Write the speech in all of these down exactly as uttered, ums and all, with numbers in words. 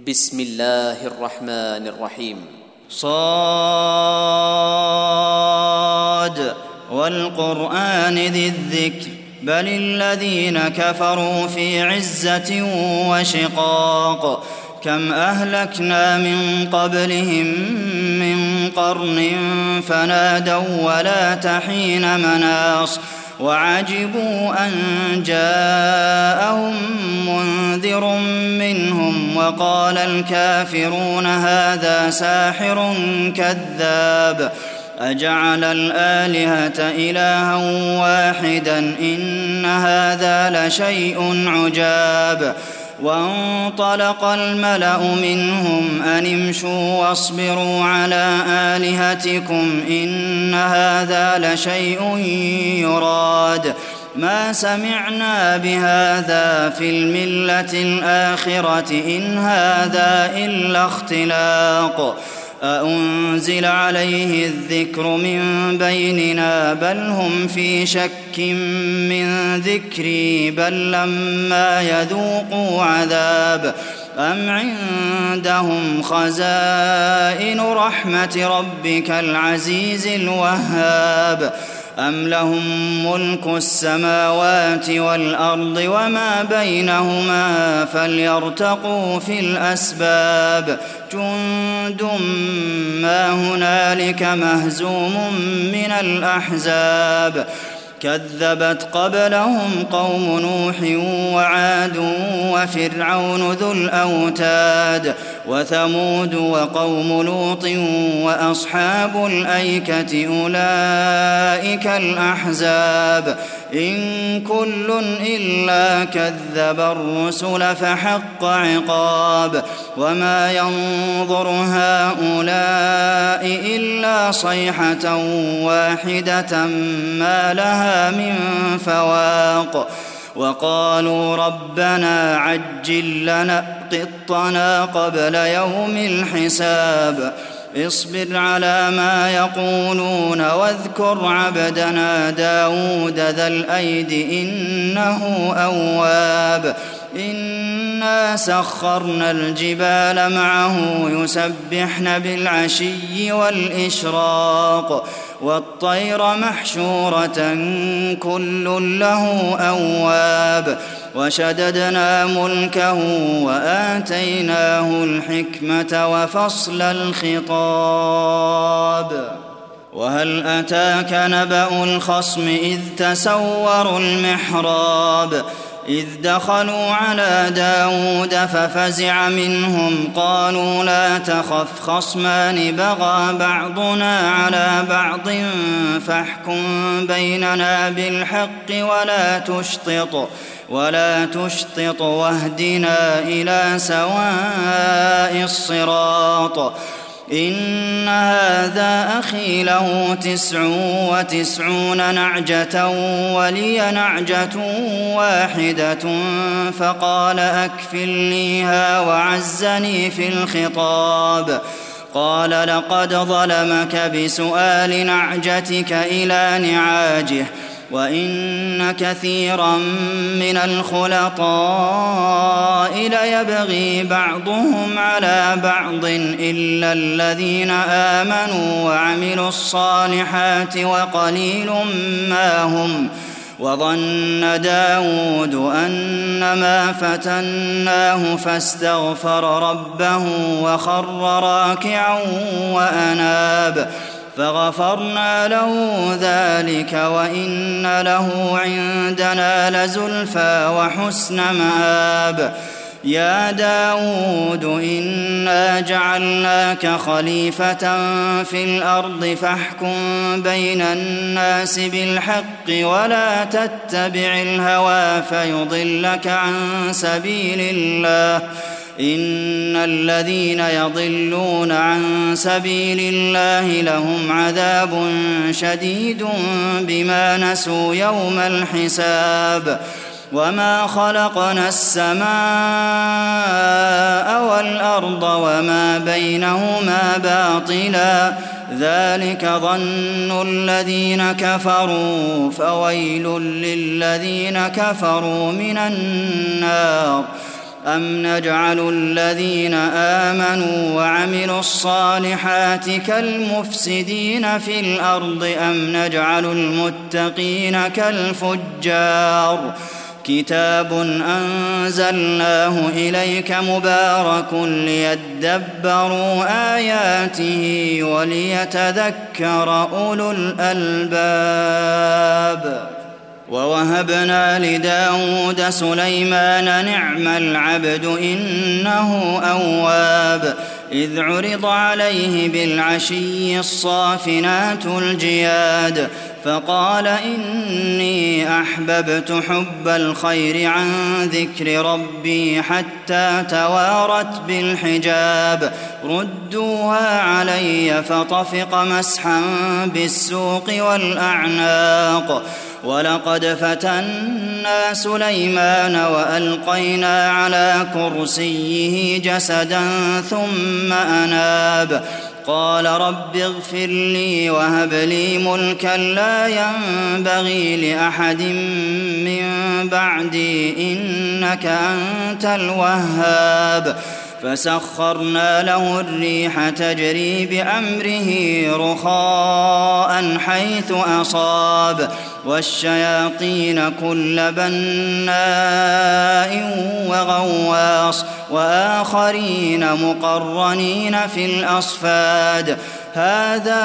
بسم الله الرحمن الرحيم. صاد والقرآن ذي الذكر بل الذين كفروا في عزة وشقاق كم أهلكنا من قبلهم من قرن فنادوا ولا تحين مناص وعجبوا أن جاءهم منذر منهم وقال الكافرون هذا ساحر كذاب أجعل الآلهة إلها واحدا إن هذا لشيء عجاب وانطلق الملأ منهم أن امشوا واصبروا على آلهتكم إن هذا لشيء يراد ما سمعنا بهذا في الملة الآخرة إن هذا إلا اختلاق أأنزل عليه الذكر من بيننا بل هم في شك من ذكري بل لما يذوقوا عذاب أم عندهم خزائن رحمة ربك العزيز الوهاب أم لهم ملك السماوات والأرض وما بينهما فليرتقوا في الأسباب جند ما هنالك مهزوم من الأحزاب كذبت قبلهم قوم نوح وعاد وفرعون ذو الأوتاد وثمود وقوم لوط وأصحاب الأيكة أولئك الأحزاب إن كل إلا كذب الرسل فحق عقاب وما ينظر هؤلاء إلا صيحة واحدة ما لها من فواق وقالوا ربنا عجل لنا قطنا قبل يوم الحساب اصبر على ما يقولون واذكر عبدنا داود ذا الأيد إنه أواب إنا سخرنا الجبال معه يسبحن بالعشي والإشراق والطير محشورة كل له أواب وشددنا ملكه وآتيناه الحكمة وفصل الخطاب وهل أتاك نبأ الخصم إذ تسوروا المحراب إذ دخلوا على داود ففزع منهم قالوا لا تخف خصمان بغى بعضنا على بعض فاحكم بيننا بالحق ولا تشطط ولا تشطط واهدنا إلى سواء الصراط إن هذا أخي له تسع وتسعون نعجة ولي نعجة واحدة فقال أكفلنيها وعزني في الخطاب قال لقد ظلمك بسؤال نعجتك إلى نعاجه وإن كثيرا من الخلطاء ليبغي بعضهم على بعض إلا الذين آمنوا وعملوا الصالحات وقليل ما هم وظن داود أنما فتناه فاستغفر ربه وخر راكعا وأناب فغفرنا له ذلك وإن له عندنا لزلفى وحسن مآب يا داود إنا جعلناك خليفة في الأرض فاحكم بين الناس بالحق ولا تتبع الهوى فيضلك عن سبيل الله إن الذين يضلون عن سبيل الله لهم عذاب شديد بما نسوا يوم الحساب وما خلقنا السماء والأرض وما بينهما باطلا ذلك ظن الذين كفروا فويل للذين كفروا من النار أم نجعل الذين آمنوا وعملوا الصالحات كالمفسدين في الأرض أم نجعل المتقين كالفجار كتاب أنزلناه إليك مبارك ليدبروا آياته وليتذكر أولو الألباب ووهبنا لداود سليمان نعم العبد إنه أواب إذ عرض عليه بالعشي الصافنات الجياد فقال إني أحببت حب الخير عن ذكر ربي حتى توارت بالحجاب ردوها علي فطفق مسحا بالسوق والأعناق ولقد فتنا سليمان وألقينا على كرسيه جسدا ثم أناب قال رب اغفر لي وهب لي ملكا لا ينبغي لأحد من بعدي إنك أنت الوهاب فسخرنا له الريح تجري بأمره رخاء حيث أصاب والشياطين كل بناء وغواص وآخرين مقرنين في الأصفاد هذا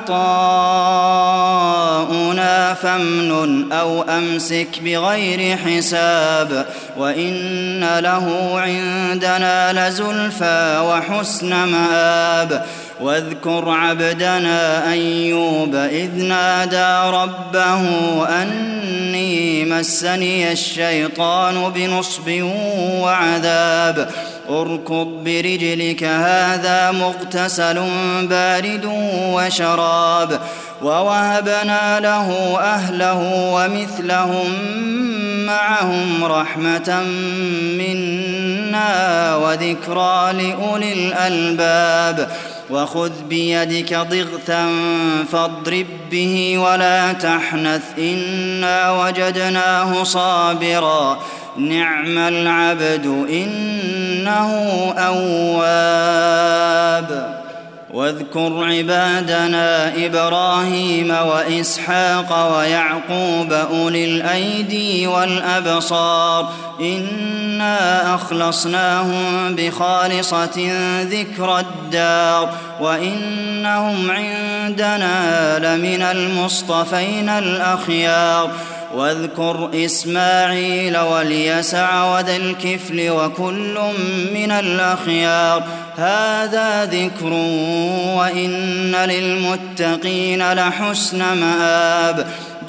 عطاؤنا فامنن أو أمسك بغير حساب وإن له عندنا لزلفى وحسن مآب واذكر عبدنا أيوب إذ نادى ربه أني مسني الشيطان بنصب وعذاب اركض برجلك هذا مغتسل بارد وشراب ووهبنا له أهله ومثلهم معهم رحمة منا وذكرى لأولي الألباب وخذ بيدك ضغثا فاضرب به ولا تحنث إنا وجدناه صابرا نعم العبد إنه أواب واذكر عبادنا إبراهيم وإسحاق ويعقوب أولي الأيدي والأبصار إنا أخلصناهم بخالصة ذكر الدار وإنهم عندنا لمن المصطفين الأخيار واذكر إسماعيل واليسع وذا الكفل وكل من الأخيار هذا ذكر وإن للمتقين لحسن مآب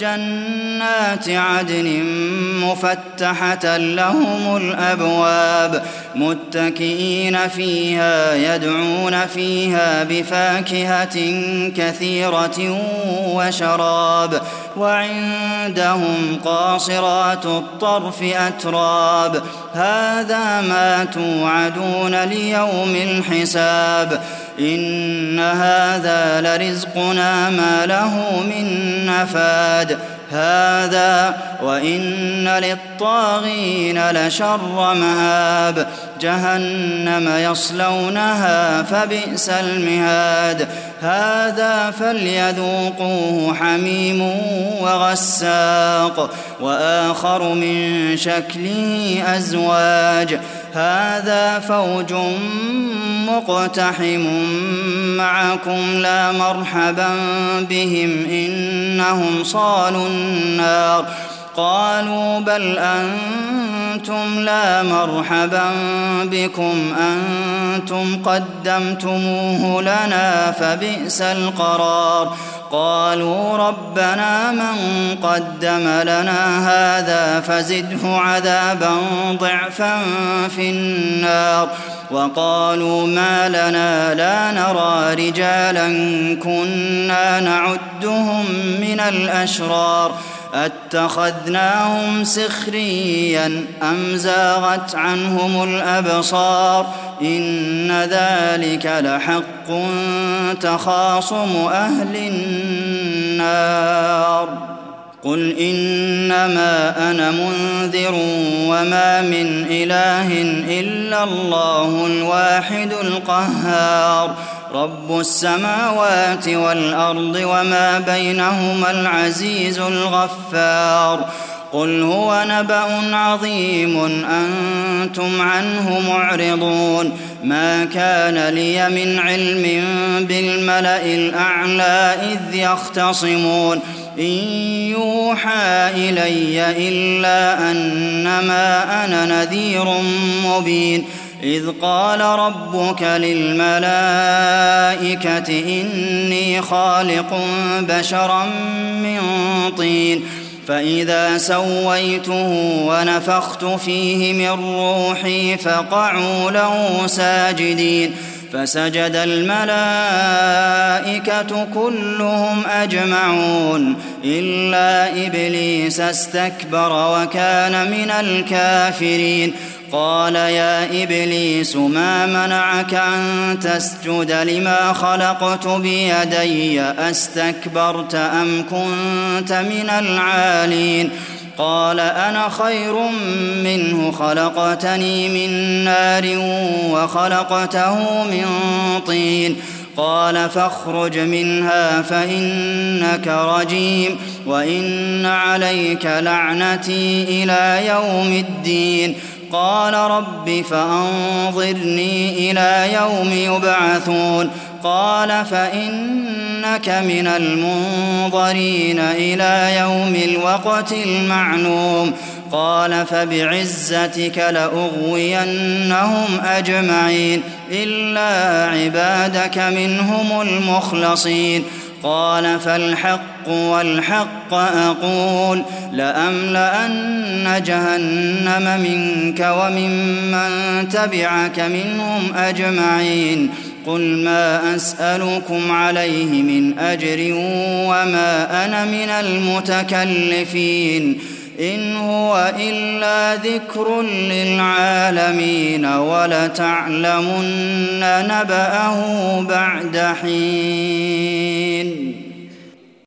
جنات عدن مفتحة لهم الأبواب متكئين فيها يدعون فيها بفاكهة كثيرة وشراب وعندهم قاصرات الطرف أتراب هذا ما توعدون ليوم الحساب إن هذا لرزقنا ما له من نفاد هذا وإن للطاغين لشر مآب جهنم يصلونها فبئس المهاد هذا فليذوقوه حميم وغساق وآخر من شكله أزواج هذا فوج مقتحم معكم لا مرحبا بهم إنهم صالوا النار قالوا بل أنتم لا مرحبا بكم أنتم قدمتموه لنا فبئس القرار قالوا ربنا من قدم لنا هذا فزده عذابا ضعفا في النار وقالوا ما لنا لا نرى رجالا كنا نعدهم من الأشرار أتخذناهم سخريا أم زاغت عنهم الأبصار إن ذلك لحق تخاصم أهل النار قل إنما أنا منذر وما من إله إلا الله الواحد القهار رب السماوات والأرض وما بينهما العزيز الغفار قل هو نبأ عظيم أنتم عنه معرضون ما كان لي من علم بالملأ الأعلى إذ يختصمون إن يوحى إلي إلا أنما أنا نذير مبين إذ قال ربك للملائكة إني خالق بشرا من طين فإذا سويته ونفخت فيه من روحي فقعوا له ساجدين فسجد الملائكة كلهم أجمعون إلا إبليس استكبر وكان من الكافرين قال يا إبليس ما منعك أن تسجد لما خلقت بيدي أستكبرت أم كنت من العالين قال أنا خير منه خلقتني من نار وخلقته من طين قال فاخرج منها فإنك رجيم وإن عليك لعنتي إلى يوم الدين قال رب فأنظرني إلى يوم يبعثون قال فإنك من المنظرين إلى يوم الوقت المعلوم قال فبعزتك لأغوينهم أجمعين إلا عبادك منهم المخلصين قال فالحق والحق أقول لأملأن جهنم منك وممن تبعك منهم أجمعين قل ما أسألكم عليه من أجر وما أنا من المتكلفين إن هو إلا ذكر للعالمين ولتعلمن نبأه بعد حين